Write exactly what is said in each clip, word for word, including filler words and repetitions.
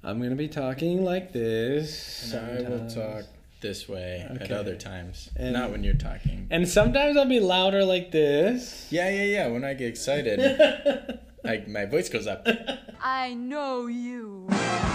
I'm going to be talking like this. And I will talk this way Okay. at other times. And- Not when you're talking. And sometimes I'll be louder like this. Yeah, yeah, yeah. When I get excited, like my voice goes up. I know you.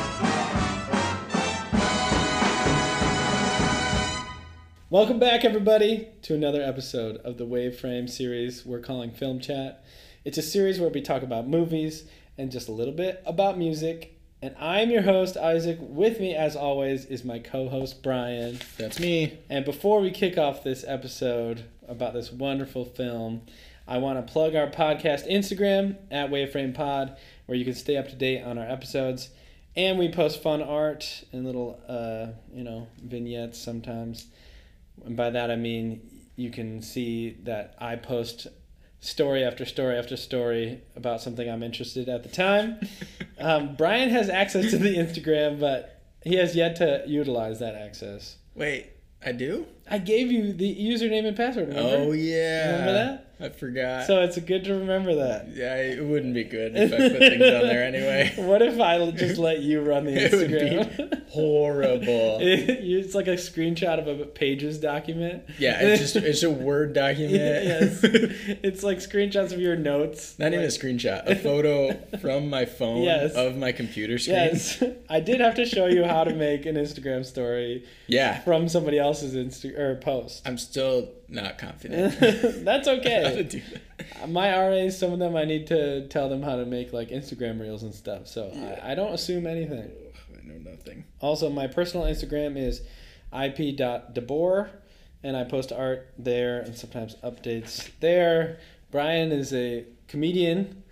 Welcome back, everybody, to another episode of the Wave Frame series we're calling Film Chat. It's a series where we talk about movies and just a little bit about music. And I'm your host, Isaac. With me, as always, is my co-host, Brian. That's me. And before we kick off this episode about this wonderful film, I want to plug our podcast Instagram, at WaveframePod, where you can stay up to date on our episodes. And we post fun art and little, uh, you know, vignettes sometimes. And by that I mean you can see that I post story after story after story about something I'm interested in at the time. um, Brian has access to the Instagram, but he has yet to utilize that access. Wait, I do? I gave you the username and password, remember? Oh, yeah. Remember that? I forgot. So it's good to remember that. Yeah, it wouldn't be good if I put things on there anyway. What if I just let you run the It would Instagram? be horrible. It- it's like a screenshot of a Pages document. Yeah, it's just it's a Word document. Yes. It's like screenshots of your notes. Not even a Like- screenshot. A photo from my phone Yes. of my computer screen. Yes. I did have to show you how to make an Instagram story Yeah. from somebody else's Insta or post. I'm still not confident. That's how to okay. do that. My R As, some of them I need to tell them how to make like Instagram reels and stuff. So Yeah. I, I don't assume anything. I know nothing. Also, my personal Instagram is I P dot debor, and I post art there and sometimes updates there. Brian is a comedian.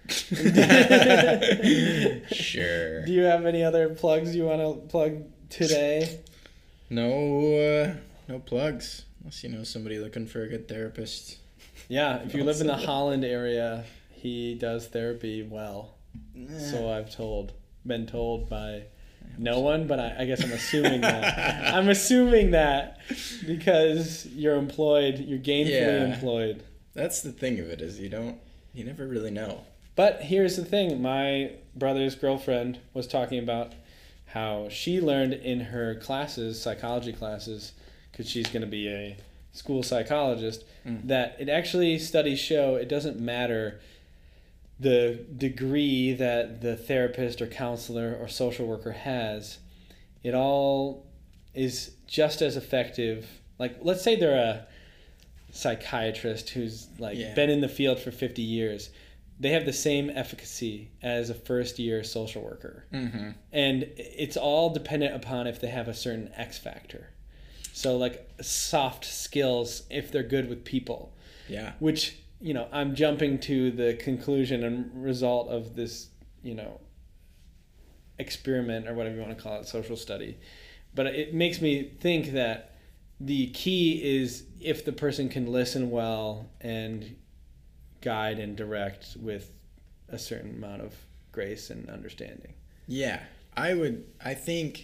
Sure. Do you have any other plugs you want to plug today? No, uh, no plugs. Unless you know somebody looking for a good therapist. Yeah, if you live in the Holland area, he does therapy well. So I've told, been told by no one, but I, I guess I'm assuming that. I'm assuming that because you're employed, you're gainfully Yeah. employed. That's the thing of it, is you don't, you never really know. But here's the thing. My brother's girlfriend was talking about how she learned in her classes, psychology classes, because she's going to be a school psychologist, Mm. that it actually, studies show, it doesn't matter the degree that the therapist or counselor or social worker has. It all is just as effective. Like, let's say they're a psychiatrist who's like Yeah. been in the field for fifty years. They have the same efficacy as a first year social worker. Mm-hmm. And it's all dependent upon if they have a certain X factor. So like soft skills, if they're good with people, Yeah. which, you know, I'm jumping to the conclusion and result of this, you know, experiment or whatever you want to call it, social study. But it makes me think that the key is if the person can listen well and guide and direct with a certain amount of grace and understanding. Yeah. I would, I think,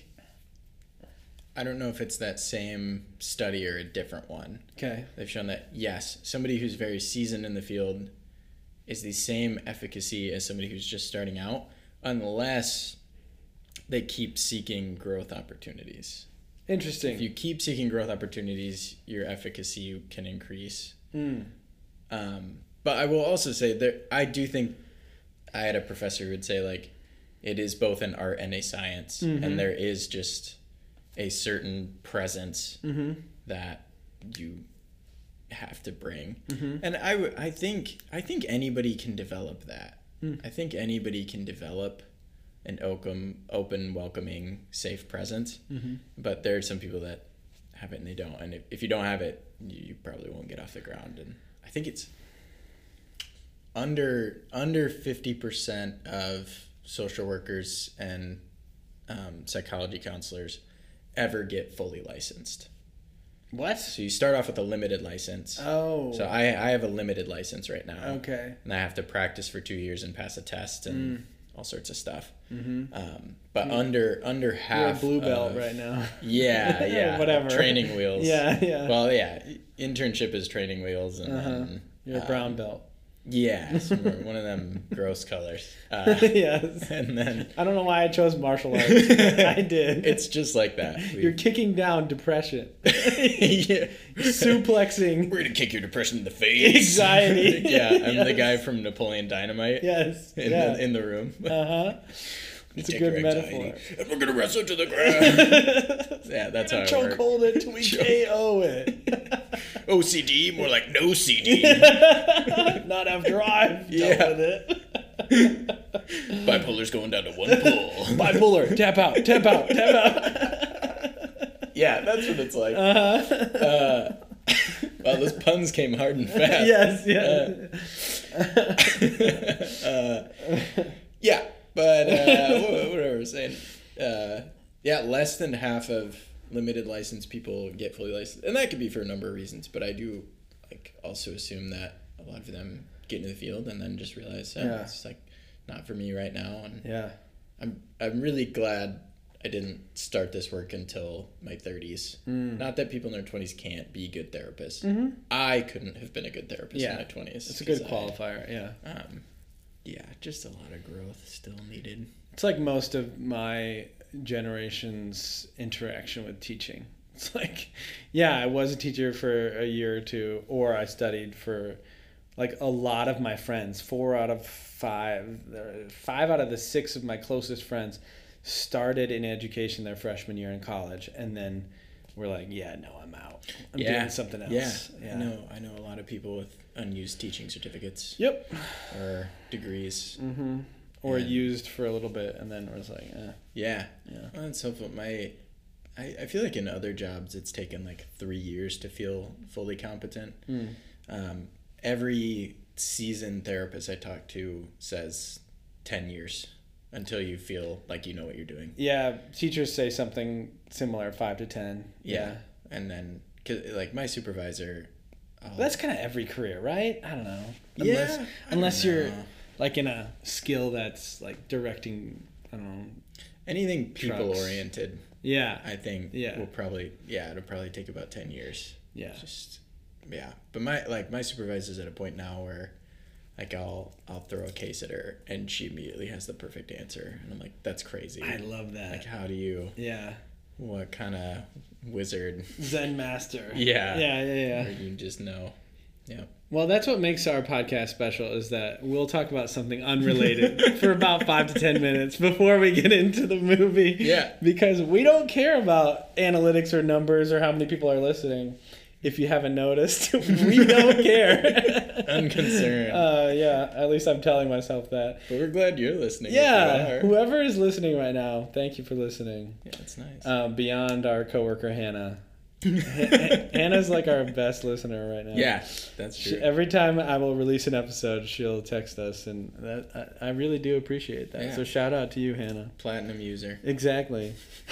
I don't know if it's that same study or a different one. Okay. They've shown that, yes, somebody who's very seasoned in the field is the same efficacy as somebody who's just starting out, unless they keep seeking growth opportunities. Interesting. If you keep seeking growth opportunities, your efficacy can increase. Mm. Um, but I will also say that I do think I had a professor who would say, like, it is both an art and a science, Mm-hmm. and there is just a certain presence Mm-hmm. that you have to bring. Mm-hmm. And I, w- I think I think anybody can develop that. Mm. I think anybody can develop an open, open, welcoming, safe presence. Mm-hmm. But there are some people that have it and they don't. And if, if you don't have it, you, you probably won't get off the ground. And I think it's under under fifty percent of social workers and um, psychology counselors ever get fully licensed. What? So you start off with a limited license. Oh. So I, I have a limited license right now. Okay. And I have to practice for two years and pass a test and Mm. all sorts of stuff. Mm-hmm. Um, but under under half You're a blue belt of- right now. Yeah, yeah. Whatever. Training wheels. Yeah, yeah. Well, yeah. Internship is training wheels. And Uh-huh. then, You're a um, brown belt. Yeah, some, one of them gross colors. Uh, Yes. And then I don't know why I chose martial arts. I did. it's just like that. We- You're kicking down depression. yeah. Suplexing. We're gonna kick your depression in the face. Anxiety. yeah, I'm the Yes. guy from Napoleon Dynamite. Yes. In, Yeah. the, in the room. Uh-huh. It's a Take good your metaphor. anxiety, And we're gonna wrestle to the ground. yeah, that's how it Choke works. hold it till we Choke- K O it. O C D, more like no C D. Not after I've dealt Yeah. with it. Bipolar's going down to one pull. Bipolar. Tap out. Tap out. Tap out. Yeah, that's what it's like. Uh-huh. Uh, well, those puns came hard and fast. Yes, yes. Uh, yeah, but uh, what, what I was saying, uh, yeah, less than half of limited license people get fully licensed, and that could be for a number of reasons. But I do like also assume that a lot of them get into the field and then just realize, oh, Yeah. it's like not for me right now. And Yeah. I'm I'm really glad I didn't start this work until my thirties. Mm. Not that people in their twenties can't be good therapists. Mm-hmm. I couldn't have been a good therapist Yeah. in my twenties. It's a good 'cause qualifier, yeah. I, um, yeah, just a lot of growth still needed. It's like most of my generation's interaction with teaching. It's like, yeah, I was a teacher for a year or two, or I studied for, like, a lot of my friends, four out of five, five out of the six of my closest friends started in education their freshman year in college, and then we're like, yeah, no, I'm out. I'm yeah. doing something else. Yeah. Yeah. I know. I know a lot of people with unused teaching certificates Yep. or degrees. Mm-hmm. Or And- used for a little bit, and then it was like, eh, Yeah. yeah. Well, that's helpful. My, I, I feel like in other jobs it's taken like three years to feel fully competent. Mm. Um, every seasoned therapist I talk to says ten years until you feel like you know what you're doing. Yeah, teachers say something similar, five to ten. Yeah. And then, cause, like, my supervisor... I'll- That's kind of every career, right? I don't know. Yeah, Unless, I unless don't you're know. like in a skill that's like directing, I don't know. Anything Trucks. people-oriented, Yeah. I think, Yeah. will probably... Yeah, it'll probably take about ten years. Yeah. Just... Yeah. But my, like, my supervisor's at a point now where... Like, I'll I'll throw a case at her, and she immediately has the perfect answer. And I'm like, that's crazy. I love that. Like, how do you... Yeah. What kind of wizard... Zen master. Yeah. Yeah, yeah, Or yeah. you just know. Yeah. Well, that's what makes our podcast special, is that we'll talk about something unrelated for about five to ten minutes before we get into the movie. Yeah. Because we don't care about analytics or numbers or how many people are listening. If you haven't noticed, we don't care. Unconcerned. Uh, yeah, at least I'm telling myself that. But we're glad you're listening. if Yeah, you are. whoever is listening right now, thank you for listening. Yeah, it's nice. Uh, beyond our coworker Hannah. H- Hannah's like our best listener right now. yeah, that's She, true. every time I will release an episode, she'll text us, and that I, I really do appreciate that. Yeah. So shout out to you, Hannah. Platinum user. Exactly.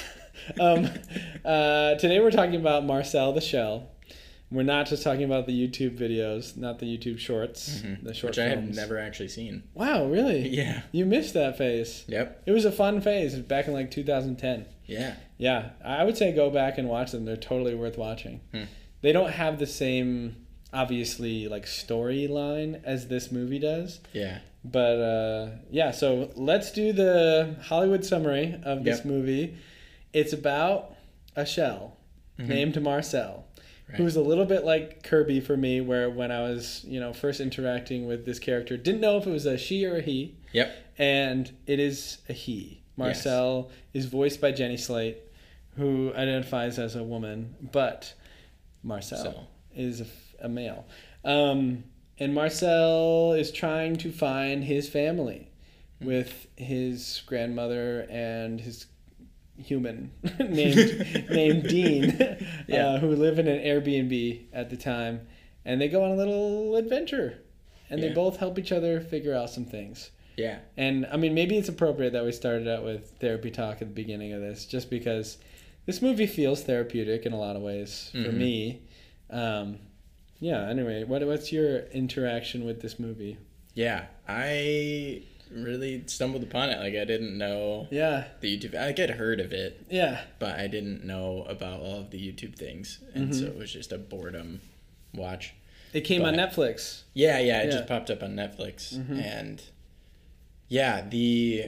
um, uh, today we're talking about Marcel the Shell. We're not just talking about the YouTube videos, not the YouTube shorts, Mhm. the short Which I have films. never actually seen. Wow, really? Yeah. You missed that phase. Yep. It was a fun phase back in like two thousand ten. Yeah. Yeah, I would say go back and watch them. They're totally worth watching. Hmm. They don't have the same, obviously, like storyline as this movie does. Yeah. But uh, yeah, so let's do the Hollywood summary of this Yep. movie. It's about a shell Mhm. named Marcel, Right. who's a little bit like Kirby for me, where when I was, you know, first interacting with this character, didn't know if it was a she or a he, Yep. and it is a he. Marcel is voiced by Jenny Slate, who identifies as a woman, but Marcel So. is a, f- a male. Um, and Marcel is trying to find his family with his grandmother and his human named named Dean, Yeah. uh, who live in an Airbnb at the time, and they go on a little adventure, and they Yeah. both help each other figure out some things. Yeah. And I mean, maybe it's appropriate that we started out with therapy talk at the beginning of this, just because this movie feels therapeutic in a lot of ways for Mhm. me. Um, yeah. Anyway, what what's your interaction with this movie? Yeah. I really stumbled upon it. Like, I didn't know Yeah. the YouTube. I had heard of it, Yeah. but I didn't know about all of the YouTube things. And Mhm. so it was just a boredom watch. It came on But- Netflix. Yeah, yeah, it Yeah. just popped up on Netflix. Mhm. And yeah, the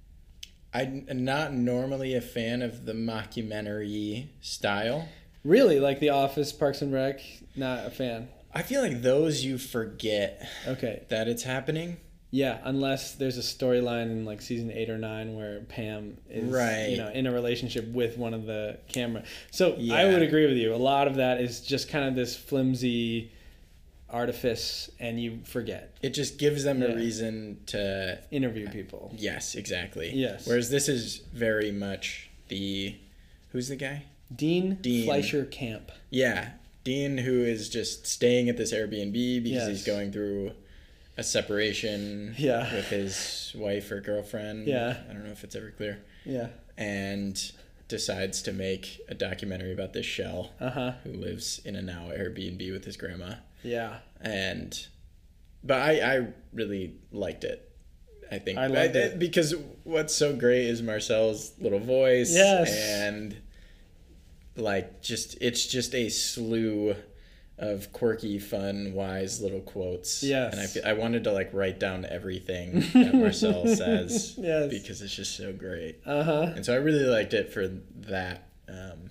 I'm not normally a fan of the mockumentary style. Really, like The Office, Parks and Rec. Not a fan. I feel like those you forget Okay. that it's happening. Yeah, unless there's a storyline in like season eight or nine where Pam is, Right. you know, in a relationship with one of the camera. So I Yeah. would agree with you. A lot of that is just kind of this flimsy artifice, and you forget. It just gives them Yeah. a reason to Interview people. Yes, exactly. Yes. Whereas this is very much the who's the guy? Dean, Dean. Fleischer Camp. Yeah, Dean, who is just staying at this Airbnb because Yes. he's going through a separation Yeah. with his wife or girlfriend. Yeah. I don't know if it's ever clear. Yeah. And decides to make a documentary about this shell Uh huh. who lives in a now Airbnb with his grandma. Yeah. And but I I really liked it. I think I loved it. because what's so great is Marcel's little voice. Yes. And like just it's just a slew of quirky, fun, wise little quotes. Yes. And I feel, I wanted to like write down everything that Marcel says. Yes. Because it's just so great. Uh huh. And so I really liked it for that um,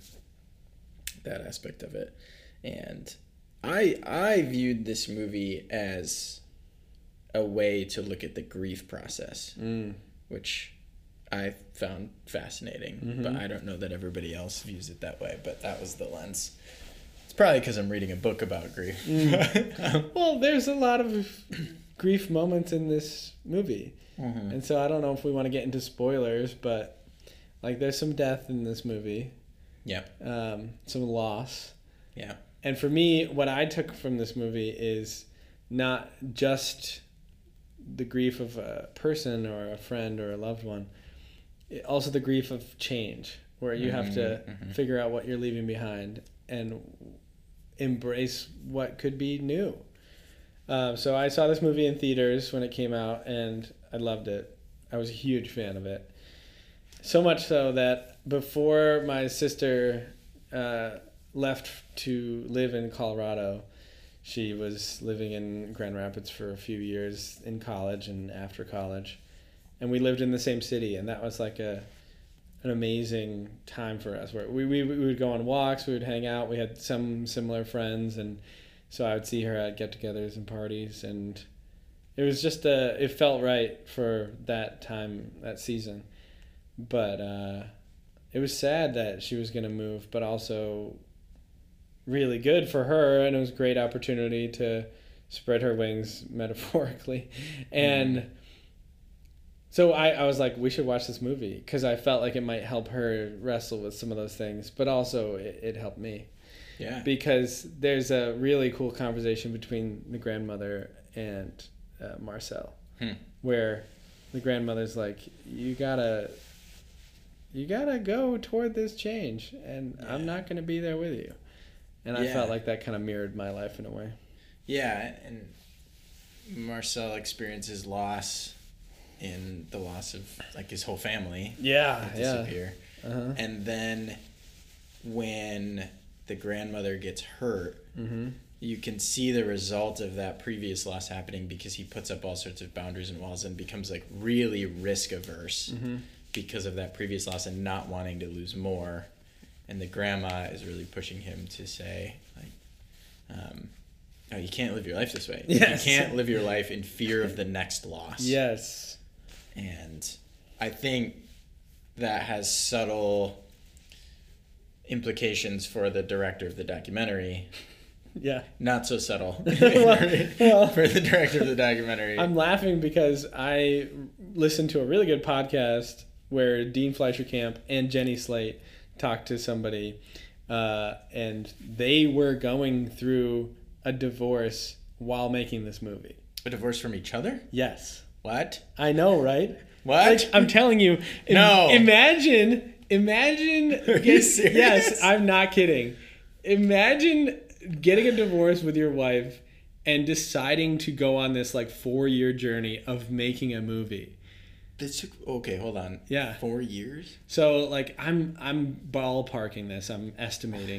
that aspect of it. And I I viewed this movie as a way to look at the grief process, Mm. which I found fascinating. Mm-hmm. But I don't know that everybody else views it that way. But that was the lens. It's probably because I'm reading a book about grief. Mm. Well, there's a lot of grief moments in this movie. Mhm. And so I don't know if we want to get into spoilers, but like there's some death in this movie, Yeah, um, some loss. yeah, And for me, what I took from this movie is not just the grief of a person or a friend or a loved one, it- also the grief of change, where you have to Mhm, mhm. figure out what you're leaving behind and embrace what could be new. Um, so I saw this movie in theaters when it came out, and I loved it. I was a huge fan of it. So much so that before my sister uh, left to live in Colorado, she was living in Grand Rapids for a few years in college and after college. And we lived in the same city, and that was like a an amazing time for us. Where we, we, we would go on walks, we would hang out, we had some similar friends, and so I would see her at get-togethers and parties, and it was just a, it felt right for that time, that season. But uh, it was sad that she was going to move, but also really good for her, and it was a great opportunity to spread her wings metaphorically. And mm. so I, I was like, we should watch this movie, because I felt like it might help her wrestle with some of those things, but also it, it helped me. yeah. Because there's a really cool conversation between the grandmother and uh, Marcel, Hmm. where the grandmother's like, you gotta, you gotta go toward this change, and Yeah. I'm not gonna be there with you. And I Yeah. felt like that kind of mirrored my life in a way. Yeah, and Marcel experiences loss in the loss of like his whole family. Yeah, that yeah. disappear. Uh-huh. And then when the grandmother gets hurt, Mm-hmm. you can see the result of that previous loss happening because he puts up all sorts of boundaries and walls and becomes like really risk averse Mm-hmm. because of that previous loss and not wanting to lose more. And the grandma is really pushing him to say, like, um, no, you can't live your life this way. Yes. You can't live your life in fear of the next loss. Yes. And I think that has subtle implications for the director of the documentary. Yeah. Not so subtle Well, well, for the director of the documentary. I'm laughing because I listened to a really good podcast where Dean Fleischer Camp and Jenny Slate talked to somebody, uh, and they were going through a divorce while making this movie. A divorce from each other? Yes. What? I know, right? What? Like, I'm telling you. im- No. Imagine, imagine. Are you serious? Yes, I'm not kidding. Imagine getting a divorce with your wife and deciding to go on this like four year journey of making a movie. This took, okay, hold on. Yeah. Four years? So like I'm I'm ballparking this. I'm estimating,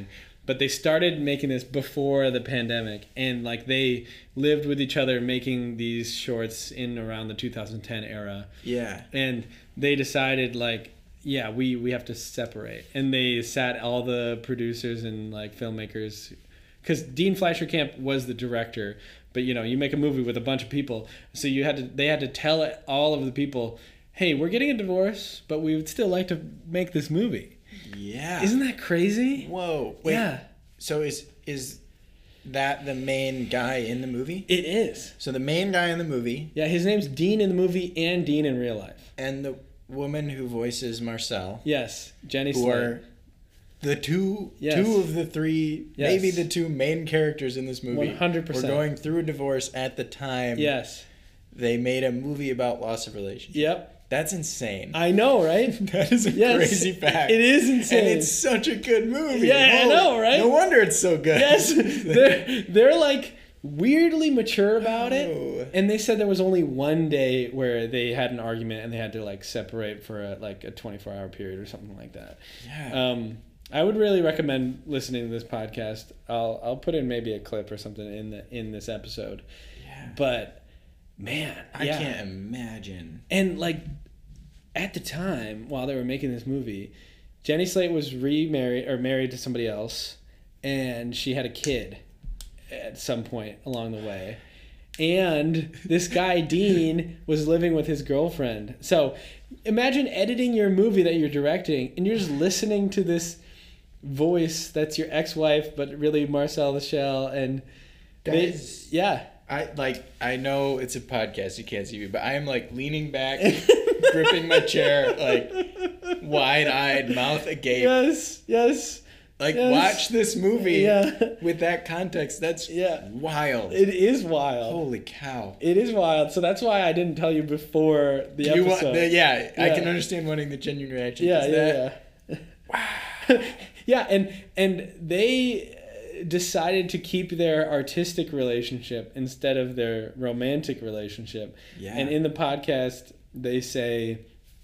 but they started making this before the pandemic, and like they lived with each other making these shorts in around the two thousand ten era. Yeah. And they decided like, yeah, we we have to separate, and they sat all the producers and like filmmakers, because Dean Fleischerkamp was the director, but you know, you make a movie with a bunch of people, so you had to they had to tell all of the people, hey, we're getting a divorce, but we would still like to make this movie. Yeah. Isn't that crazy? Whoa. Wait. Yeah. So is is that the main guy in the movie? It is. So the main guy in the movie. Yeah, his name's Dean in the movie and Dean in real life. And the woman who voices Marcel. Yes, Jenny who Slate. are the two Yes. two of the three, Yes. maybe the two main characters in this movie. one hundred percent. Were going through a divorce at the time. Yes. They made a movie about loss of relationship. Yep. That's insane. I know, right? That is a Yes, crazy fact. It is insane. And it's such a good movie. Yeah, I know, right? No wonder it's so good. Yes, they're they're like weirdly mature about Oh. it, and they said there was only one day where they had an argument and they had to like separate for a, like a twenty-four hour period or something like that. Yeah. Um, I would really recommend listening to this podcast. I'll I'll put in maybe a clip or something in the in this episode. Yeah. But man, I yeah. can't imagine. And like at the time while they were making this movie, Jenny Slate was remarried or married to somebody else, and she had a kid at some point along the way. And this guy Dean was living with his girlfriend. So imagine editing your movie that you're directing and you're just listening to this voice that's your ex-wife but really Marcel the Shell, and That they, is- yeah. I like I know it's a podcast, you can't see me, but I am like leaning back, gripping my chair, like wide-eyed, mouth agape. Yes, yes. Like yes. watch this movie Yeah. with that context. That's Yeah. wild. It is wild. Holy cow. It is wild. So that's why I didn't tell you before the You want, episode. the, yeah, I Yeah. can understand wanting the genuine reaction. yeah, Is yeah, that, yeah. yeah, and and they decided to keep their artistic relationship instead of their romantic relationship. Yeah. And in the podcast, they say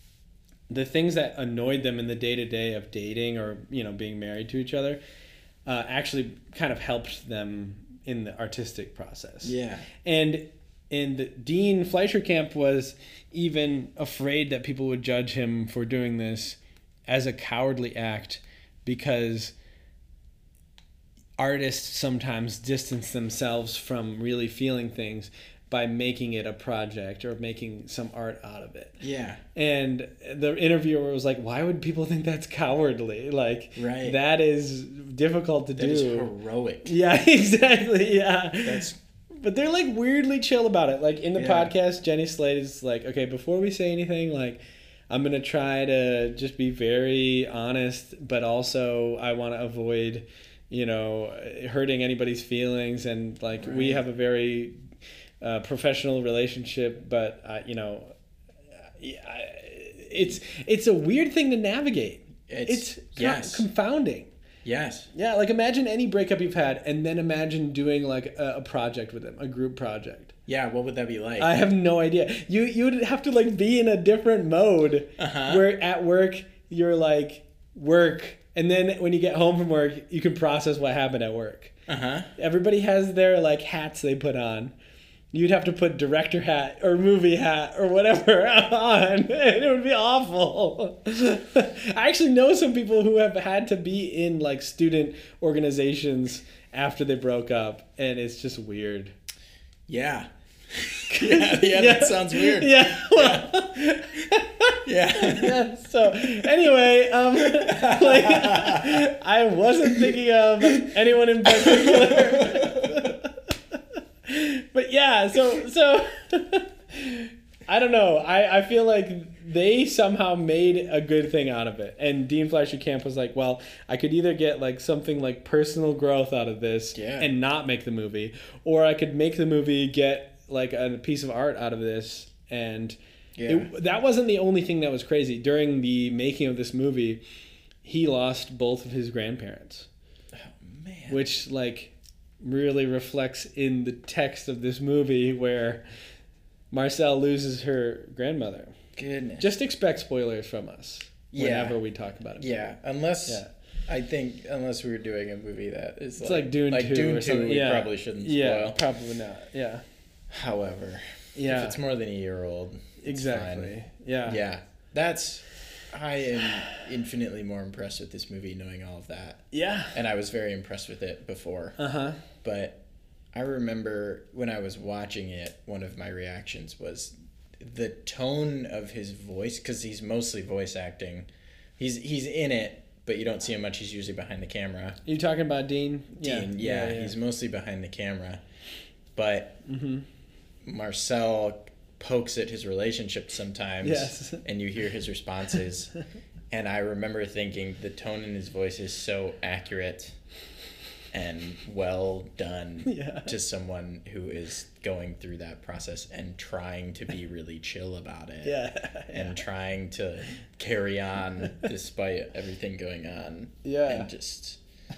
the things that annoyed them in the day-to-day of dating or, you know, being married to each other uh, actually kind of helped them in the artistic process. Yeah. And and Dean Fleischerkamp was even afraid that people would judge him for doing this as a cowardly act, because artists sometimes distance themselves from really feeling things by making it a project or making some art out of it. Yeah. And the interviewer was like, why would people think that's cowardly? Like, Right. that is difficult to That do. is heroic. Yeah, exactly. Yeah. That's But they're like weirdly chill about it. Like in the Yeah. podcast, Jenny Slate is like, okay, before we say anything, like, I'm going to try to just be very honest, but also I want to avoid, you know, hurting anybody's feelings. And like, we Right. have a very uh, professional relationship, but, uh, you know, I- it's, it's a weird thing to navigate. It's- It's con- yes. confounding. yes. Yeah, like imagine any breakup you've had, and then imagine doing like a, a project with them, a group project. Yeah, what would that be like? I have no idea. You you would have to like be in a different mode Uh-huh. where at work you're like work, and then when you get home from work you can process what happened at work. Uh-huh. Everybody has their like hats they put on. You'd have to put director hat or movie hat or whatever on, and it would be awful. I actually know some people who have had to be in like student organizations after they broke up, and it's just weird. Yeah. yeah, yeah, that sounds weird. Yeah. Well, Yeah. yeah. So anyway, um, like I wasn't thinking of anyone in particular. But yeah, so so I don't know. I, I feel like they somehow made a good thing out of it. And Dean Fleischerkamp was like, well, I could either get like something like personal growth out of this Yeah. and not make the movie, or I could make the movie, get like a piece of art out of this. And Yeah. it, that wasn't the only thing that was crazy. During the making of this movie, he lost both of his grandparents, Oh, man. which like really reflects in the text of this movie where Marcel loses her grandmother. Goodness. Just expect spoilers from us Yeah. whenever we talk about it. yeah, unless Yeah. I think unless we were doing a movie that is It's like, like Dune like two Dune or two, something. we Yeah. probably shouldn't spoil. Yeah, probably not. Yeah. However, Yeah. if it's more than a year old, it's Exactly. fine. Yeah. Yeah, that's. I am infinitely more impressed with this movie knowing all of that, Yeah. and I was very impressed with it before. Uh huh. But I remember when I was watching it, one of my reactions was the tone of his voice, because he's mostly voice acting. He's he's in it, but you don't see him much. He's usually behind the camera. You talking about Dean? Dean, yeah, he's mostly behind the camera. But Mm-hmm. Marcel pokes at his relationship sometimes, Yes. and you hear his responses. And I remember thinking the tone in his voice is so accurate and well done Yeah. to someone who is going through that process and trying to be really chill about it. Yeah. And trying to carry on despite everything going on. Yeah. And just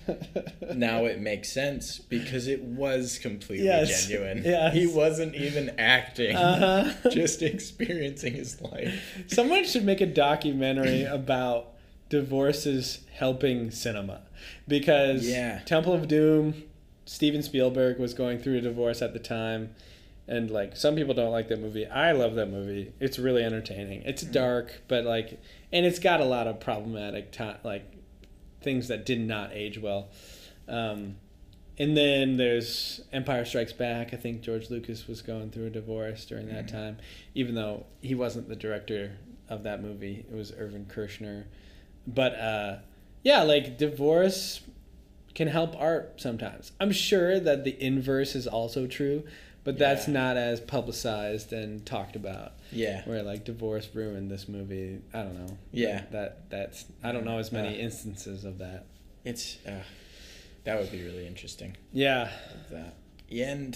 now it makes sense because it was completely Yes. genuine. Yes. He wasn't even acting, Uh-huh. just experiencing his life. Someone should make a documentary about divorces helping cinema, because Yeah. Temple of Doom, Steven Spielberg was going through a divorce at the time, and like some people don't like that movie. I love that movie. It's really entertaining. It's dark, but like, and it's got a lot of problematic ti like things that did not age well. Um, and then there's Empire Strikes Back. I think George Lucas was going through a divorce during that Mm-hmm. time, even though he wasn't the director of that movie. It was Irvin Kershner. But uh, yeah, like divorce can help art sometimes. I'm sure that the inverse is also true, but that's Yeah. not as publicized and talked about. Yeah. Where like divorce ruined this movie. I don't know. Yeah. That that's I don't know as many Uh, instances of that. It's uh, that would be really interesting. Yeah. Of that. And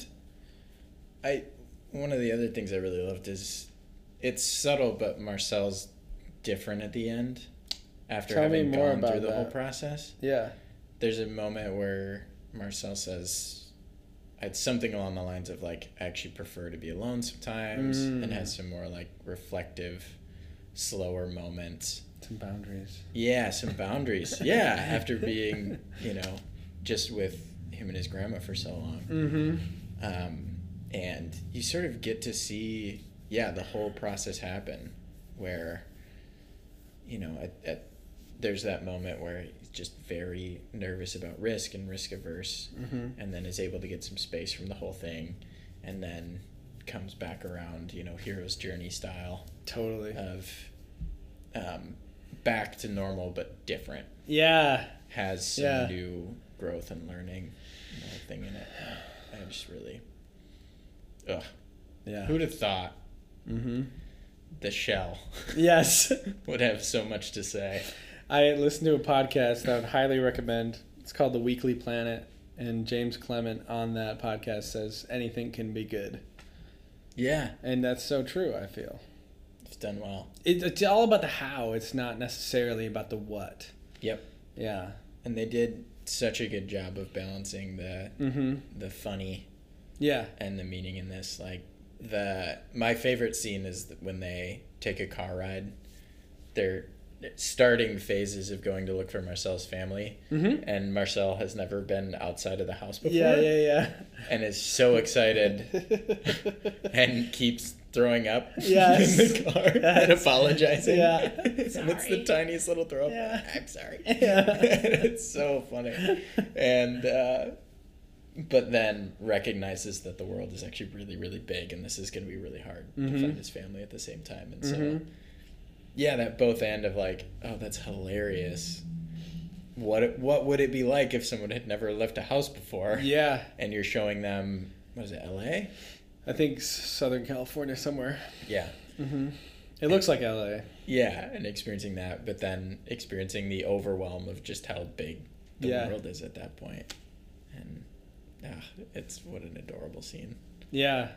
I one of the other things I really loved is it's subtle, but Marcel's different at the end after Tell me having more gone about through the whole that. process. Yeah. There's a moment where Marcel says it's something along the lines of like, I actually prefer to be alone sometimes, Mm. and has some more like reflective, slower moments. Some boundaries. Yeah, some boundaries. Yeah, after being, you know, just with him and his grandma for so long. Mm-hmm. Um, and you sort of get to see, yeah, the whole process happen where, you know, at, at, there's that moment where he's just very nervous about risk and risk averse, Mm-hmm. and then is able to get some space from the whole thing, and then comes back around, you know, hero's journey style Totally. of um, back to normal but different. Yeah. Has some Yeah. new growth and learning and the whole thing in it. I just really, ugh. Yeah. Who'd have thought Mm-hmm. the Shell Yes. would have so much to say? I listened to a podcast that I would highly recommend. It's called The Weekly Planet, and James Clement on that podcast says anything can be good. Yeah, And that's so true, I feel. it's done well. It, it's all about the how. It's not necessarily about the what. Yep. Yeah. And they did such a good job of balancing the Mm-hmm. the funny Yeah. and the meaning in this. Like the my favorite scene is when they take a car ride. They're starting phases of going to look for Marcel's family, Mm-hmm. and Marcel has never been outside of the house before. Yeah, yeah, And is so excited yeah. and keeps throwing up Yes. in the car and Yes. apologizing. Yeah. And it's the Sorry. tiniest little throw up. Yeah. I'm sorry. Yeah. It's so funny. And uh, but then recognizes that the world is actually really, really big, and this is going to be really hard Mhm. to find his family at the same time. And so, Mhm. yeah, that both end of like, oh, that's hilarious. What what would it be like if someone had never left a house before? Yeah. And you're showing them, what is it, L A? I think S- Southern California somewhere. Yeah. Mm-hmm. It looks like L A. Yeah, and experiencing that, but then experiencing the overwhelm of just how big the Yeah. world is at that point. And ah, it's what an adorable scene. Yeah.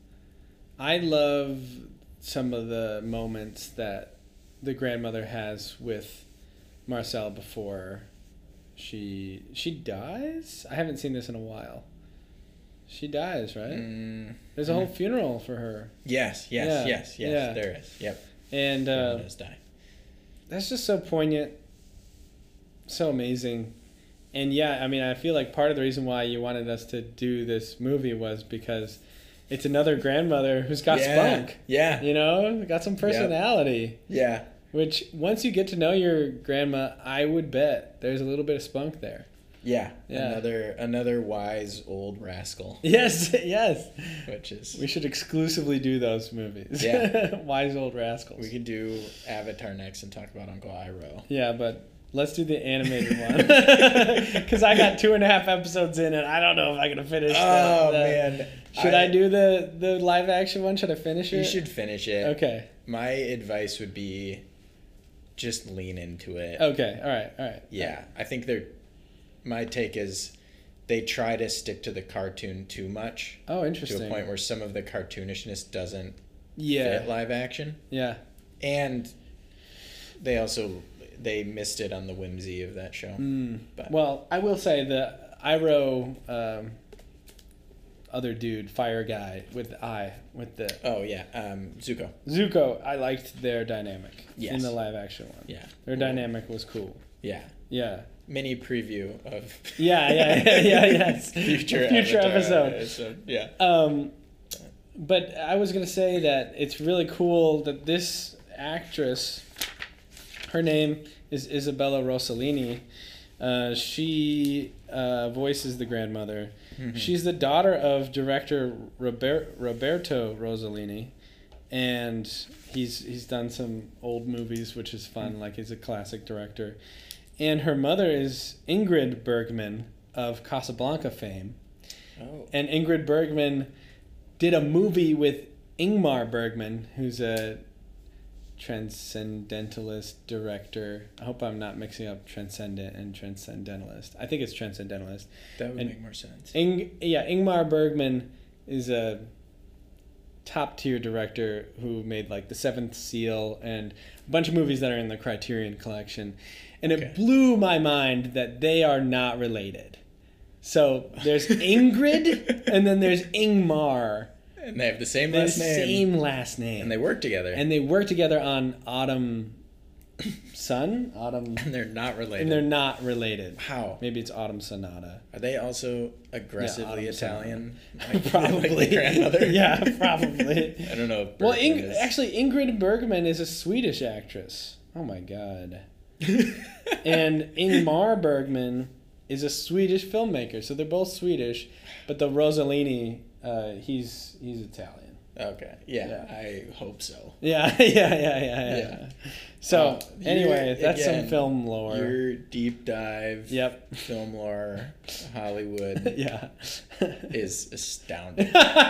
I love some of the moments that the grandmother has with Marcel before she she dies. I haven't seen this in a while. She dies, right? Mm, There's a whole funeral for her, yes, yes, Yeah, yes, yes, yeah. there is. Yep. and Grandma uh, does die. that's just so poignant. so amazing. And yeah, I mean, I feel like part of the reason why you wanted us to do this movie was because it's another grandmother who's got yeah. spunk. Yeah. You know, got some personality. Yeah. Which, once you get to know your grandma, I would bet there's a little bit of spunk there. Yeah. Yeah. Another another wise old rascal. Yes, yes. Which is We should exclusively do those movies. Yeah. Wise old rascals. we could do Avatar next and talk about Uncle Iroh. Yeah, but let's do the animated one. Because I got two and a half episodes in and I don't know if I'm going to finish Oh the, the- man. Should I, I do the, the live action one? Should I finish it? You should finish it. Okay. My advice would be just lean into it. Okay. All right. All right. Yeah. I think they're my take is they try to stick to the cartoon too much. Oh, interesting. To a point where some of the cartoonishness doesn't yeah. fit live action. Yeah. And they also they missed it on the whimsy of that show. Mm. But Well, I will say the Iroh um, other dude, fire guy with the eye, with the oh yeah, um, Zuko. Zuko, I liked their dynamic Yes. in the live action one. Yeah. Their dynamic was cool. Yeah. Yeah. Mini preview of Yeah, yeah, yeah, yeah, yes. future future Avatar episode. episode. Yeah. Um, but I was gonna say that it's really cool that this actress, her name is Isabella Rossellini. Uh, she uh, voices the grandmother. Mm-hmm. She's the daughter of director Robert, Roberto Rossellini, and he's he's done some old movies, which is fun. Mm-hmm. Like he's a classic director. And her mother is Ingrid Bergman of Casablanca fame. Oh. And Ingrid Bergman did a movie with Ingmar Bergman, who's a transcendentalist director. I hope I'm not mixing up transcendent and transcendentalist. I think it's transcendentalist. That would and make more sense. Ing, yeah, Ingmar Bergman is a top tier director who made like The Seventh Seal and a bunch of movies that are in the Criterion Collection. And Okay. it blew my mind that they are not related. So there's Ingrid and then there's Ingmar. And they have the same They have last the name. same last name. And they work together. And they work together on Autumn Sun? Autumn. And they're not related. And they're not related. How? Maybe it's Autumn Sonata. Are they also aggressively Yeah, Italian? Probably. Like the grandmother? Yeah, probably. I don't know. If Well, Bergman Ing- is- actually, Ingrid Bergman is a Swedish actress. Oh my god. And Ingmar Bergman is a Swedish filmmaker. So they're both Swedish, but the Rossellini, uh, he's he's Italian. Okay. Yeah, Yeah. I hope so. Yeah, yeah, yeah, yeah, yeah. Yeah. So Uh, anyway, you're- that's again, some film lore. Your deep dive Yep. film lore, Hollywood, Yeah. is astounding.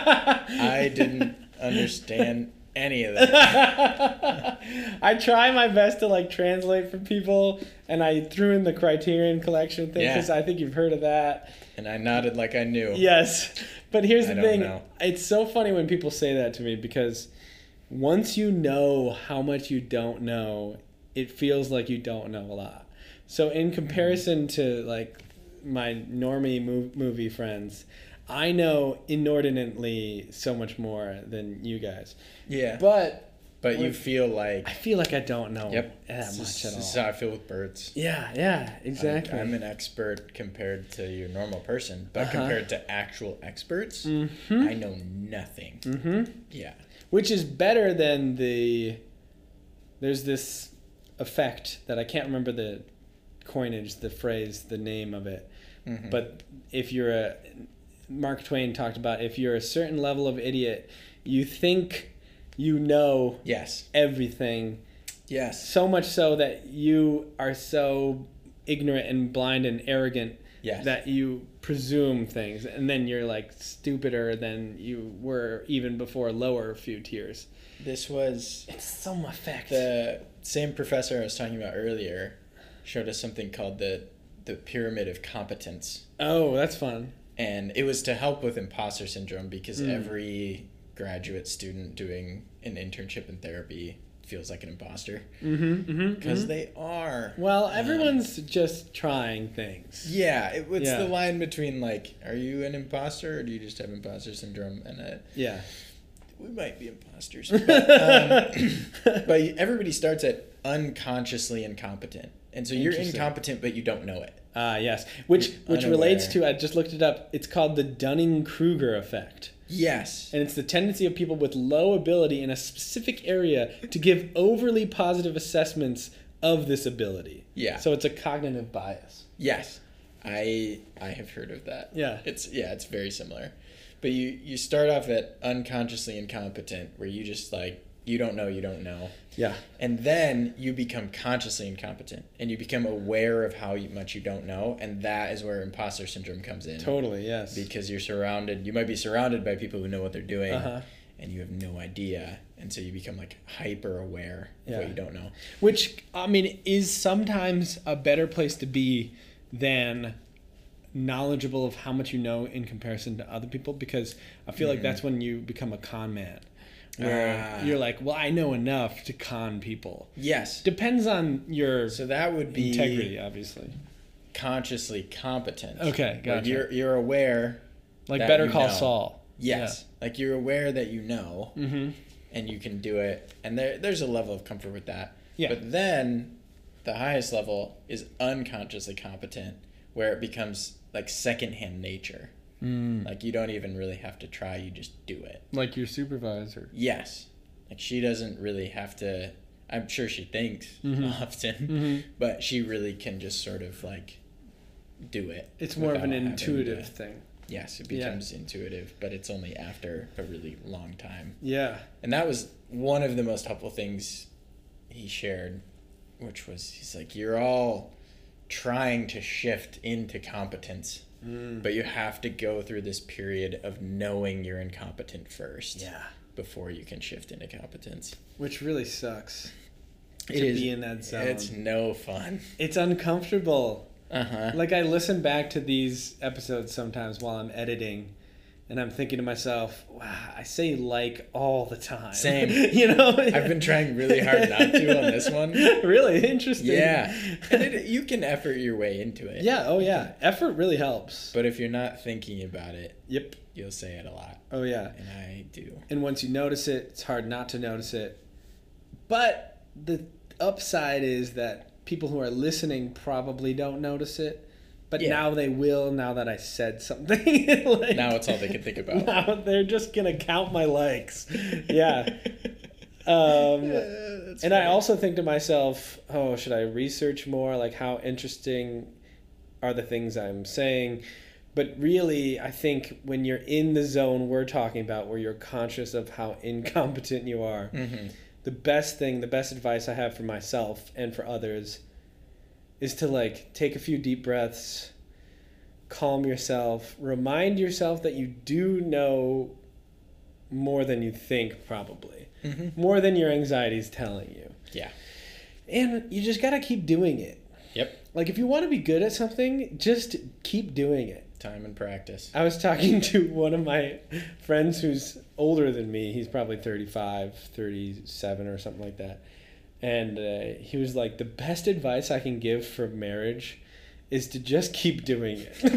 I didn't understand any of that. I try my best to like translate for people, and I threw in the Criterion Collection thing Yeah. because I think you've heard of that. And I nodded like I knew. Yes, but here's I the don't thing: know. it's so funny when people say that to me because once you know how much you don't know, it feels like you don't know a lot. So in comparison to like my normie mov- movie friends, I know inordinately so much more than you guys. Yeah. But But you when- feel like, I feel like I don't know yep, that this much is, at this is all. how I feel with birds. Yeah, yeah, I'm- exactly. I'm, an expert compared to your normal person, but Uh-huh. compared to actual experts, Mhm. I know nothing. Mm-hmm. Yeah. Which is better than the. There's this effect that I can't remember the coinage, the phrase, the name of it. Mhm. But if you're a. Mark Twain talked about if you're a certain level of idiot, you think you know Yes. everything. Yes. So much so that you are so ignorant and blind and arrogant Yes. that you presume things, and then you're like stupider than you were even before lower few tiers. This was It's some effect. the same professor I was talking about earlier showed us something called the the pyramid of competence. Oh, that's fun. And it was to help with imposter syndrome because Mm. every graduate student doing an internship in therapy feels like an imposter. Mm-hmm. Mm-hmm. Because they are. Well, Um, everyone's just trying things. Yeah, it, it's Yeah. the line between like, are you an imposter or do you just have imposter syndrome? And uh, Yeah. we might be imposters. But, um, but everybody starts at unconsciously incompetent. And so you're Interesting. incompetent, but you don't know it. Ah, yes. Which You're which relates unaware. to, I just looked it up, it's called the Dunning-Kruger effect. Yes. And it's the tendency of people with low ability in a specific area to give overly positive assessments of this ability. Yeah. So it's a cognitive bias. Yes. I I have heard of that. Yeah. It's yeah, it's very similar. But you you start off at unconsciously incompetent, where you just like you don't know you don't know. Yeah. And then you become consciously incompetent, and you become aware of how much you don't know, and that is where imposter syndrome comes in. Totally, yes. Because you're surrounded, you might be surrounded by people who know what they're doing, Uh-huh. and you have no idea, and so you become like hyper aware of Yeah. what you don't know. Which, I mean, is sometimes a better place to be than knowledgeable of how much you know in comparison to other people, because I feel like that's when you become a con man. Where Ah. you're like, well, I know enough to con people. Yes. Depends on your So that would be integrity, obviously. consciously competent. Okay, Where gotcha. You're you're aware. Like that Better you Call know. Saul. Yes. Like you're aware that you know, Yeah. Mm-hmm. and you can do it, and there there's a level of comfort with that. Yeah. But then, the highest level is unconsciously competent, where it becomes like secondhand nature. Mm. Like you don't even really have to try; you just do it. Like your supervisor. Yes. Like she doesn't really have to. I'm sure she thinks Mhm. often, Mm-hmm. but she really can just sort of like do it. It's more of an without having intuitive to- thing. Yes, it Yeah. becomes intuitive, but it's only after a really long time. Yeah. And that was one of the most helpful things he shared, which was he's like, you're all trying to shift into competence, Mm. but you have to go through this period of knowing you're incompetent first Yeah. before you can shift into competence. Which really sucks. It to is- be in that zone. It's no fun. It's uncomfortable. Uh-huh. Like, I listen back to these episodes sometimes while I'm editing, and I'm thinking to myself, wow, I say like all the time. Same. You know? I've been trying really hard not to on this one. Really? Interesting. Yeah. And it, you can effort your way into it. Yeah, oh yeah. Effort really helps. But if you're not thinking about it, Yep. you'll say it a lot. Oh yeah. And I do. And once you notice it, it's hard not to notice it. But the upside is that people who are listening probably don't notice it. But Yeah. now they will, now that I said something. Like, Now it's all they can think about. Now they're just going to count my likes. Yeah. Um, That's and I funny. also think to myself, oh, should I research more? Like, how interesting are the things I'm saying? But really, I think when you're in the zone we're talking about, where you're conscious of how incompetent you are, Mhm. the best thing, the best advice I have for myself and for others is to, like, take a few deep breaths, calm yourself, remind yourself that you do know more than you think, probably. Mhm. More than your anxiety is telling you. Yeah. And you just got to keep doing it. Yep. Like, if you want to be good at something, just keep doing it. Time and practice. I was talking to one of my friends who's older than me. He's probably thirty-five, thirty-seven or something like that. And uh, he was like, the best advice I can give for marriage is to just keep doing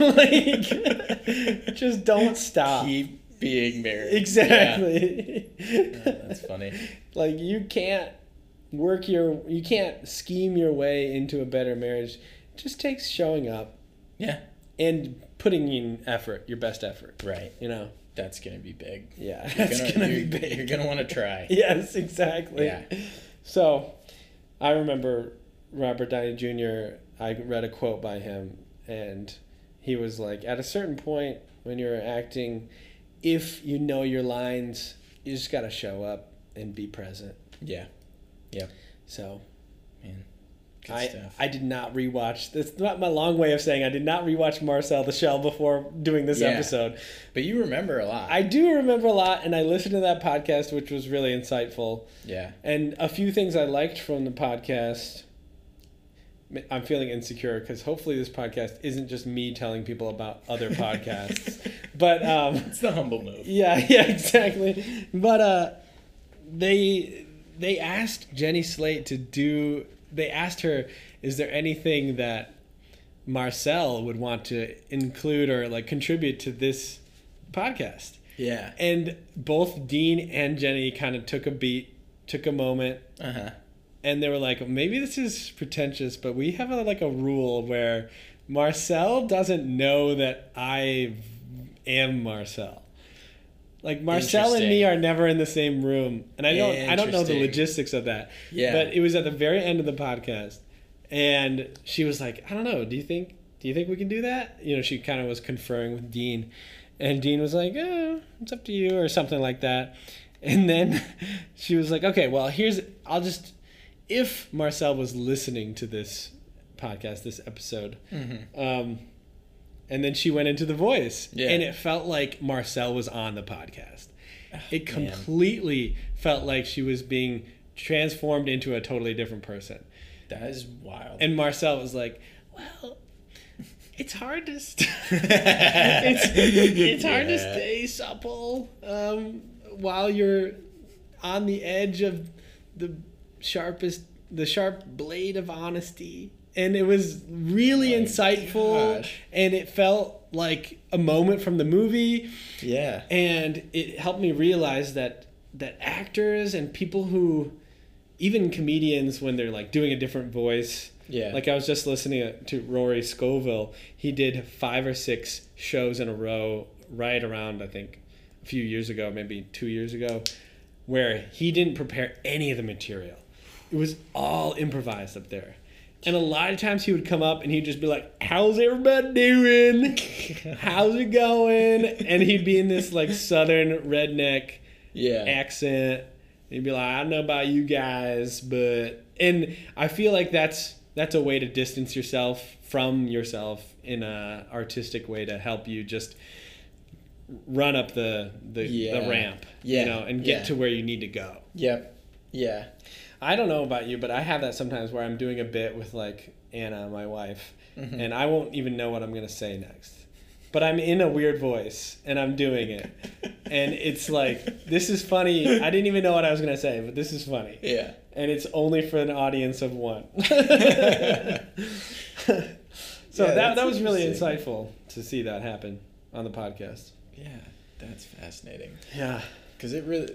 it. Like, just don't stop. Keep being married. Exactly. Yeah. Oh, that's funny. Like, you can't work your, you can't scheme your way into a better marriage. It just takes showing up Yeah. and putting in effort, your best effort. Right. You know? That's going to be big. Yeah, You're that's gonna, gonna you're, be big. You're going to want to try. Yes, exactly. Yeah. So, I remember Robert Downey Junior I read a quote by him, and he was like, at a certain point when you're acting, if you know your lines, you just got to show up and be present. Yeah. Yep. So, Man. Good I, stuff. I did not rewatch. That's not my long way of saying I did not rewatch Marcel the Shell before doing this Yeah. episode. But you remember a lot. I do remember a lot, and I listened to that podcast, which was really insightful. Yeah. And a few things I liked from the podcast. I'm feeling insecure because hopefully this podcast isn't just me telling people about other podcasts. But um, It's the humble move. yeah, yeah, exactly. But uh, they they asked Jenny Slate to do. They asked her, "Is there anything that Marcel would want to include or like contribute to this podcast?" Yeah. And both Dean and Jenny kind of took a beat, took a moment, Uh-huh. and they were like, maybe this is pretentious, but we have a, like a rule where Marcel doesn't know that I am Marcel. Like Marcel and me are never in the same room, and I don't I don't know the logistics of that. Yeah. But it was at the very end of the podcast, and she was like, I don't know, do you think do you think we can do that? You know, she kind of was conferring with Dean, and Dean was like, oh, it's up to you, or something like that. And then she was like, okay, well, here's I'll just if Marcel was listening to this podcast, this episode, Mm-hmm. um. And then she went into The Voice, yeah. and it felt like Marcel was on the podcast. Oh, it completely man. felt like she was being transformed into a totally different person. That is wild. And Marcel was like, well, it's hard to st- it's, it's hard yeah. to stay supple um, while you're on the edge of the sharpest, the sharp blade of honesty. And it was really oh insightful, gosh. And it felt like a moment from the movie. Yeah. And it helped me realize that that actors and people who, even comedians, when they're like doing a different voice. Yeah. Like I was just listening to Rory Scovel. He did five or six shows in a row right around, I think, a few years ago, maybe two years ago, where he didn't prepare any of the material. It was all improvised up there. And a lot of times he would come up and he'd just be like, how's everybody doing? How's it going? And he'd be in this like southern redneck yeah. accent. He'd be like, I don't know about you guys, but... And I feel like that's that's a way to distance yourself from yourself in a artistic way to help you just run up the the, yeah. the ramp, yeah. you know, and get yeah. to where you need to go. Yep. Yeah. I don't know about you, but I have that sometimes where I'm doing a bit with like Anna, my wife, mm-hmm. and I won't even know what I'm going to say next. But I'm in a weird voice and I'm doing it. And it's like, this is funny. I didn't even know what I was going to say, but this is funny. Yeah. And it's only for an audience of one. so yeah, that that was really insightful to see that happen on the podcast. Yeah, that's fascinating. Yeah. Because it really,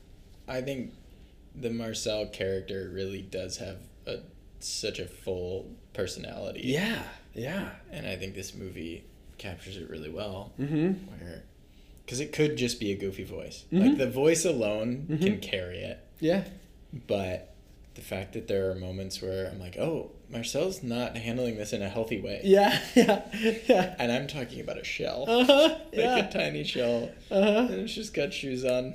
I think the Marcel character really does have a such a full personality. Yeah, yeah. And I think this movie captures it really well. Mm-hmm. Where, because it could just be a goofy voice. Mm-hmm. Like the voice alone mm-hmm. can carry it. Yeah. But the fact that there are moments where I'm like, oh, Marcel's not handling this in a healthy way. Yeah, yeah, yeah. And I'm talking about a shell. Uh-huh, like yeah. a tiny shell. Uh-huh. And it's just got shoes on.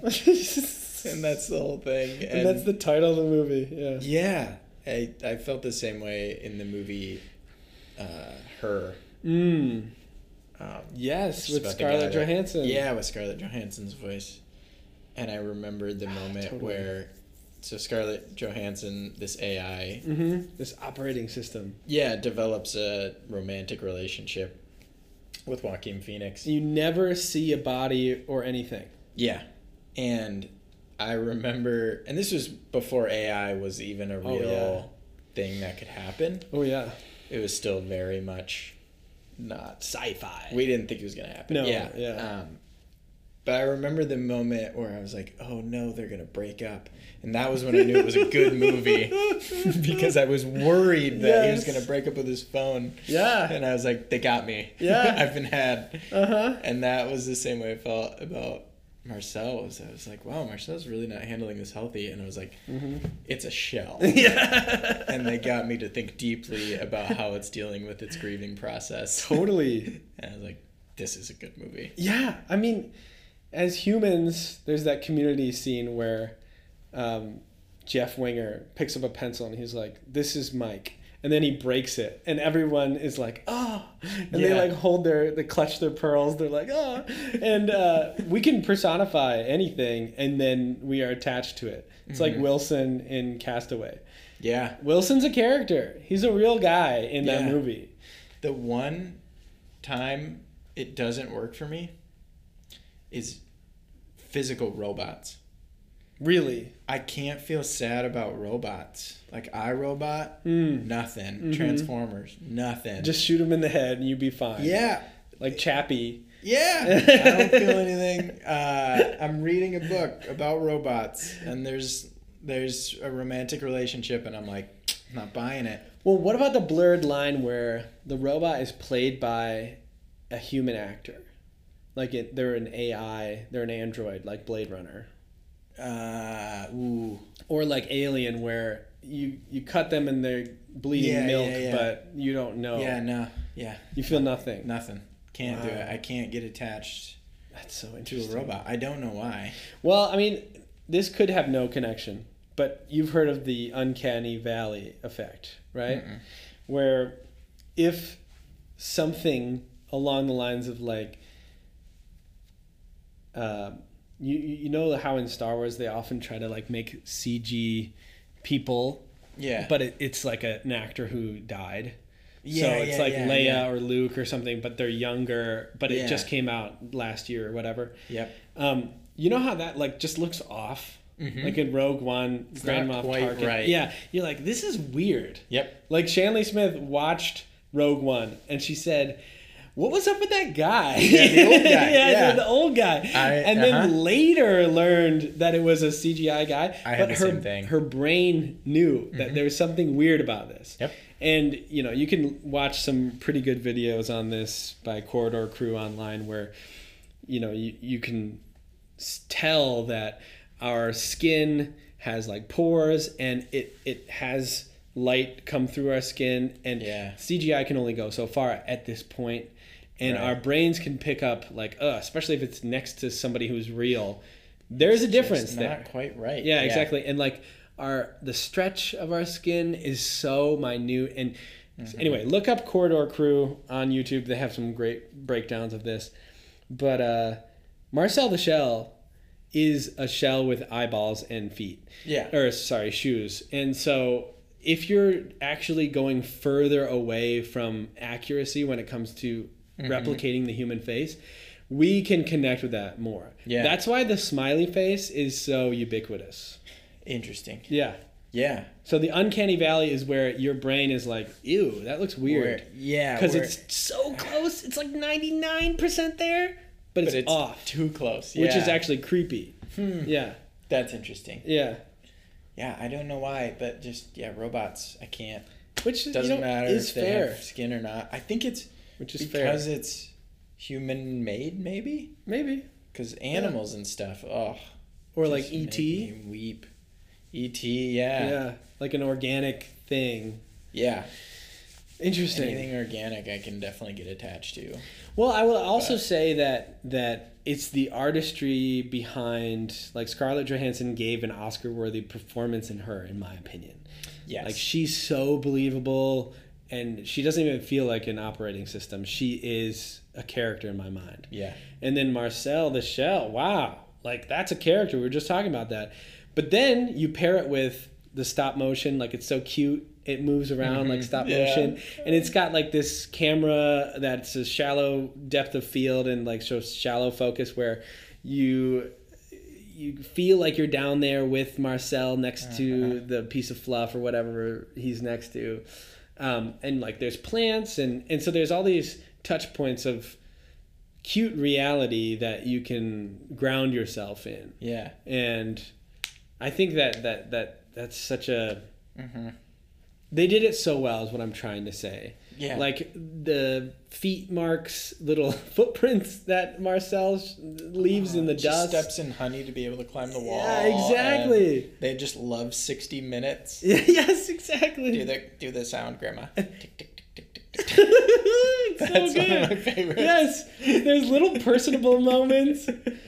And that's the whole thing. And, and that's the title of the movie, yeah. Yeah. I, I felt the same way in the movie uh, Her. Mm. Um, yes, with Scarlett Johansson. Yeah, with Scarlett Johansson's voice. And I remembered the moment totally. where... So Scarlett Johansson, this A I... Mm-hmm. This operating system. Yeah, develops a romantic relationship with Joaquin Phoenix. You never see a body or anything. Yeah. And I remember... And this was before A I was even a real oh, yeah. thing that could happen. Oh, yeah. It was still very much not... Sci-fi. We didn't think it was going to happen. No, yeah. yeah. Um, but I remember the moment where I was like, oh, no, they're going to break up. And that was when I knew it was a good movie because I was worried that yes. he was going to break up with his phone. Yeah. And I was like, they got me. Yeah. I've been had. Uh-huh. And that was the same way I felt about Marcel. Was I was like, wow, Marcel's really not handling this healthy. And I was like, mm-hmm. it's a shell. Yeah. And they got me to think deeply about how it's dealing with its grieving process. Totally. And I was like, this is a good movie. Yeah. I mean, as humans, there's that community scene where... Um, Jeff Winger picks up a pencil and he's like, this is Mike, and then he breaks it and everyone is like, oh, and yeah. they like hold their they clutch their pearls, they're like, oh, and uh, we can personify anything and then we are attached to it. It's mm-hmm. like Wilson in Castaway. Yeah, Wilson's a character, he's a real guy in yeah. that movie. The one time it doesn't work for me is physical robots. Really? I can't feel sad about robots. Like iRobot, mm. nothing. Mm-hmm. Transformers, nothing. Just shoot him in the head and you'd be fine. Yeah. Like Chappie. Yeah. I don't feel anything. Uh, I'm reading a book about robots, and there's there's a romantic relationship, and I'm like, I'm not buying it. Well, what about the blurred line where the robot is played by a human actor? Like it, they're an A I, they're an android, like Blade Runner. Uh, ooh. Or like Alien, where you, you cut them and they're bleeding Yeah, milk, yeah, yeah. but you don't know. Yeah, no, yeah. You feel nothing. Nothing. Can't do Wow. it. I can't get attached That's so to interesting. a robot. I don't know why. Well, I mean, this could have no connection, but you've heard of the uncanny valley effect, right? Mm-mm. Where if something along the lines of like, uh, you you know how in Star Wars they often try to like make C G people, Yeah. but it, it's like a, an actor who died. Yeah, so it's yeah, like yeah, Leia yeah. or Luke or something, but they're younger, but it Yeah. just came out last year or whatever. Yep. Um, you know how that like just looks off? Mhm. Like in Rogue One, It's Grand not Moff quite Tarkin. right. Yeah, you're like, this is weird. Yep. Like Shanley Smith watched Rogue One and she said, what was up with that guy? Yeah, the old guy. yeah, Yeah. The, the old guy. I- and uh-huh. then later learned that it was a C G I guy. I had but the her, same thing. her brain knew that Mhm. there was something weird about this. Yep. And, you know, you can watch some pretty good videos on this by Corridor Crew online where, you know, you, you can s- tell that our skin has like pores and it, it has light come through our skin, and Yeah. C G I can only go so far at this point. And Right. our brains can pick up like, uh, especially if it's next to somebody who's real. There's a difference It's there. not quite right. Yeah, exactly. And like our the stretch of our skin is so minute. And Mm-hmm. anyway, look up Corridor Crew on YouTube. They have some great breakdowns of this. But uh, Marcel the Shell is a shell with eyeballs and feet. Yeah. Or sorry, shoes. And so if you're actually going further away from accuracy when it comes to Mhm. replicating the human face, we can connect with that more. Yeah. That's why the smiley face is so ubiquitous. Interesting. Yeah. Yeah. So the uncanny valley is where your brain is like, ew, that looks weird. Where- yeah. Because where- it's so close. It's like ninety-nine percent there, but, but it's, it's off, too close. which is Yeah. actually creepy. Hmm. Yeah. That's interesting. Yeah. Yeah, I don't know why, but just yeah, robots. I can't. Which Doesn't you know, matter is if they fair. have skin or not. I think it's Which is fair. because it's human made, maybe. Maybe. Because animals and stuff. Oh. Or like just E T. make me weep. E T. Yeah. Yeah. Like an organic thing. Yeah. Interesting. Anything organic, I can definitely get attached to. Well, I will also But- say that that it's the artistry behind, like Scarlett Johansson gave an Oscar-worthy performance in her, in my opinion. Yes. Like she's so believable, and she doesn't even feel like an operating system. She is a character in my mind. Yeah. And then Marcel the Shell, wow, like that's a character. We were just talking about that. But then you pair it with the stop motion, like it's so cute. It moves around like Mhm. stop Yeah. motion, and it's got like this camera that's a shallow depth of field and like shows shallow focus where you you feel like you're down there with Marcel next to Uh-huh. the piece of fluff or whatever he's next to, um, and like there's plants and and so there's all these touch points of cute reality that you can ground yourself in. Yeah. And I think that that that that's such a Mm-hmm. they did it so well is what I'm trying to say. Yeah. Like the feet marks, little footprints that Marcel sh- leaves in the Just dust. steps in honey to be able to climb the wall. Yeah, exactly. and They just love sixty minutes. Yes, exactly. Do the do the sound, Grandma. Tick tick tick tick tick tick. It's so That's good. one of my favorites. Yes, there's little personable moments.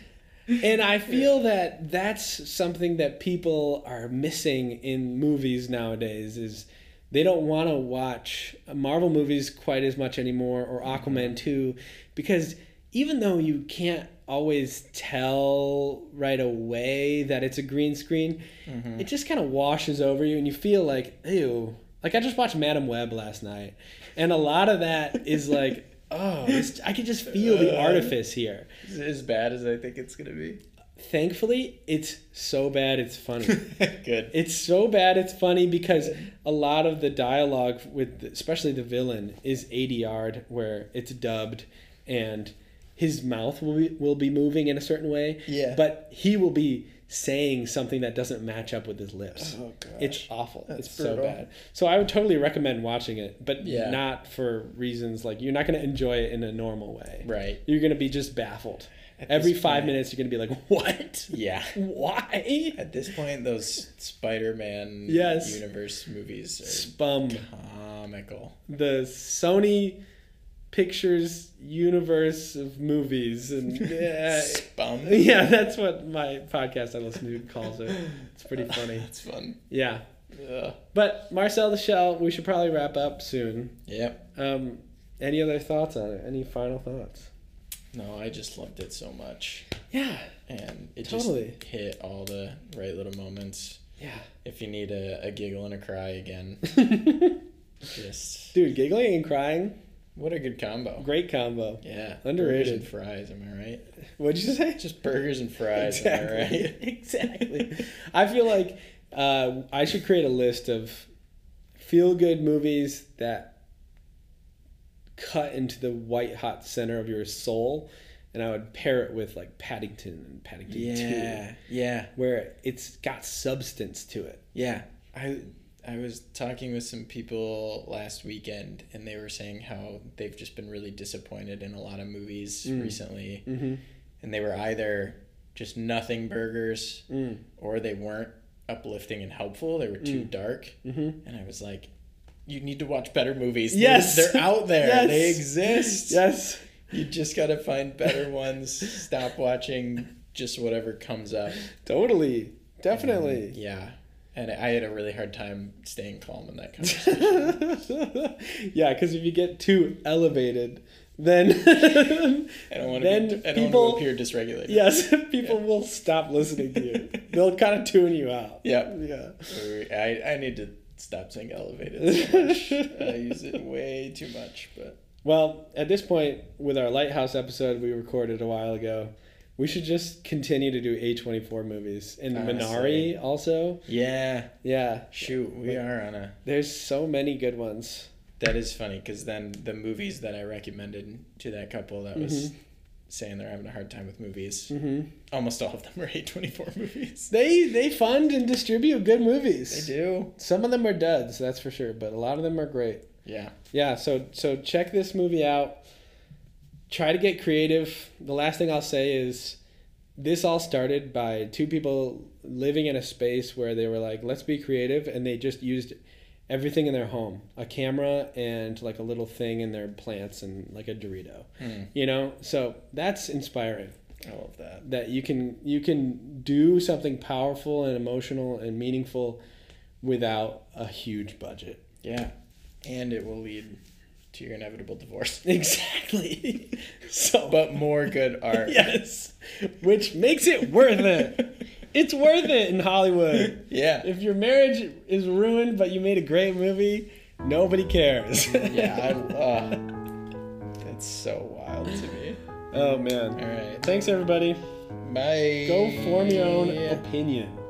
And I feel that that's something that people are missing in movies nowadays is they don't want to watch Marvel movies quite as much anymore or Aquaman two because even though you can't always tell right away that it's a green screen, Mhm. it just kind of washes over you and you feel like, ew. Like I just watched Madam Web last night and a lot of that is like, oh, this, I could just feel the artifice here. Is it as bad as I think it's gonna be? Thankfully, it's so bad it's funny. Good. It's so bad it's funny because a lot of the dialogue with, especially the villain, is A D R'd where it's dubbed, and his mouth will be, will be moving in a certain way. Yeah. But he will be saying something that doesn't match up with his lips. Oh gosh. It's awful. That's it's so brutal. bad. So I would totally recommend watching it, but Yeah. not for reasons like you're not going to enjoy it in a normal way. Right. You're going to be just baffled. At Every this five point- minutes, you're going to be like, what? Yeah. Why? At this point, those Spider-Man Yes. universe movies are Spum. comical. The Sony Pictures universe of movies. And yeah, Spum. yeah, that's what my podcast I listen to calls it. It's pretty funny. It's fun. Yeah. Ugh. But Marcel the Shell, we should probably wrap up soon. Yep. Um, any other thoughts on it? Any final thoughts? No, I just loved it so much. Yeah. And it Totally. just hit all the right little moments. Yeah. If you need a, a giggle and a cry again, just... Dude, giggling and crying, What a good combo. great combo. Yeah. Underrated. Burgers and fries, am I right? What'd you say? Just burgers and fries, Exactly. am I right? Exactly. I feel like uh, I should create a list of feel-good movies that cut into the white-hot center of your soul, and I would pair it with like Paddington and Paddington Yeah. two, Yeah. where it's got substance to it. Yeah. I I was talking with some people last weekend, and they were saying how they've just been really disappointed in a lot of movies Mm. recently. Mm-hmm. And they were either just nothing burgers, Mm. or they weren't uplifting and helpful. They were too Mm. dark. Mm-hmm. And I was like, you need to watch better movies. Yes. They're, they're out there. Yes. They exist. Yes. You just got to find better ones. Stop watching just whatever comes up. Totally. Definitely. And, yeah. And I had a really hard time staying calm in that conversation. Yeah, because if you get too elevated, then I don't want to then be, I don't people want to appear dysregulated. yes, people Yeah. will stop listening to you. They'll kind of tune you out. Yeah. Yeah. I, I need to stop saying elevated so much. I use it way too much, but Well, at this point, with our Lighthouse episode we recorded a while ago, we should just continue to do A twenty-four movies. And Honestly. Minari also. yeah. Yeah. Shoot, we Like- are on a... There's so many good ones. That is funny, because then the movies that I recommended to that couple that was Mhm. saying they're having a hard time with movies, Mm-hmm. almost all of them are A twenty-four movies. They, they fund and distribute good movies. They do. Some of them are duds, that's for sure, but a lot of them are great. Yeah. Yeah, so so check this movie out. Try to get creative. The last thing I'll say is this all started by two people living in a space where they were like, let's be creative, and they just used everything in their home. A camera and like a little thing in their plants and like a Dorito. Hmm. You know? So that's inspiring. I love that. That you can you can do something powerful and emotional and meaningful without a huge budget. Yeah. And it will lead to your inevitable divorce. Exactly. So, But more good art. yes, which makes it worth it. It's worth it in Hollywood. Yeah. If your marriage is ruined, but you made a great movie, nobody cares. Yeah. I, uh, that's so wild to me. Oh man. All right. Thanks everybody. Bye. Go form your own Yeah. opinion.